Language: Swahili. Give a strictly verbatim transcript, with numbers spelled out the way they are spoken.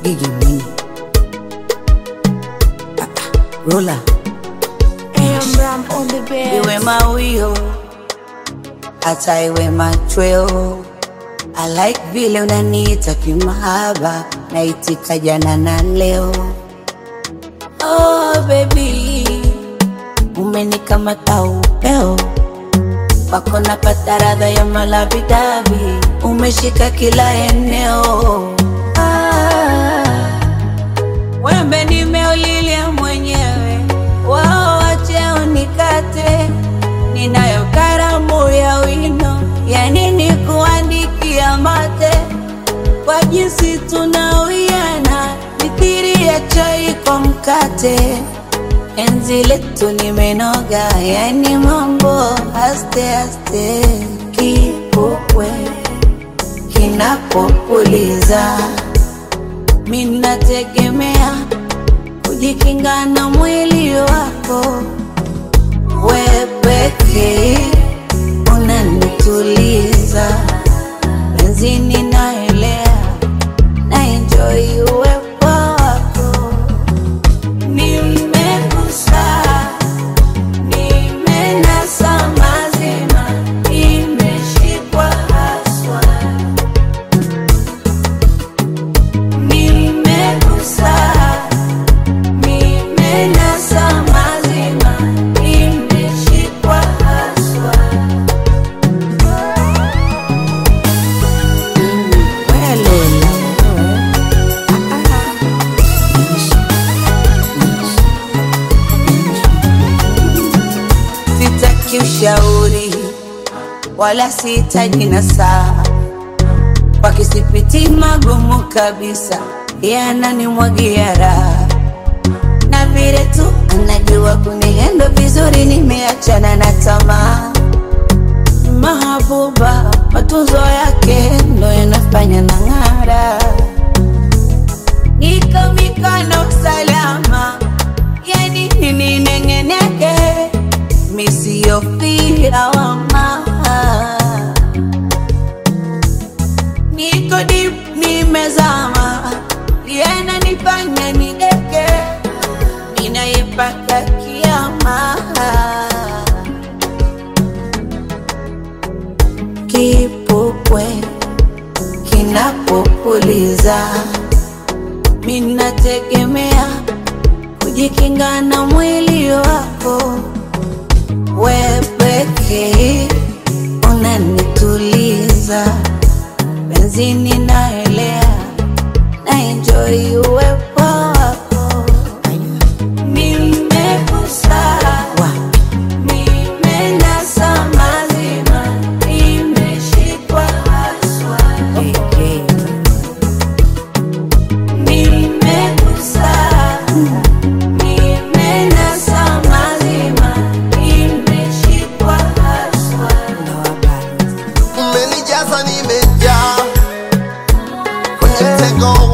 Gigi Money. Ah, ah, Roller. I am Ram on the bed. Iwe mawio, hata iwe machweo. I like vile unaniita kimahaba, naitika jana na leo. Oh baby, umenikamata upeo, wako napata radha ya malabidabi, umeshika kila eneo. Ah, wembe nimeulilia mwenyewe, wao wache unikate, ninayo karamu ya wino, ya nini kuandikia mate, kwa jinsi tunawiana, mithiri ya chai kwa mkate. Enzi letu nimenoga, yani mambo aste aste. Kipupwe kinapopuliza, mina tegemea kujikinga na mwili wako. We pekee unanituliza, benzini naelea, na enjoy uwepo wako. Nimegusa, nimenasa mazima, nimeshikwa haswa. Nimegusa, nimenasa mazima, nimeshikwa haswa. Sitaki ushauri wala sitaji nasaha, wakisipiti magumu kabisa, yananimwagia raha. Na vile tu anajua kunihendo vizuri, nimeachana na tamaa. Mahabuba, matunzo yake ndo yanafanya na ng'ara. Niko mikono salama, yani nini nengeneke, misiofia wama. Niko deep nimezama, yana nifanya nideke, ninaipaka kiama. Kipupwe kinapopuliza, mina tegemea kujikinga na mwili wako. We pekee unanituliza, benzini naelea, na enjoy uwepo wako. Nimegusa, nimenasa mazima, nimeshikwa haswa. Nimegusa, nimenasa mazima, nimeshikwa haswa. Umenijaza nimejaa, kwenye mtego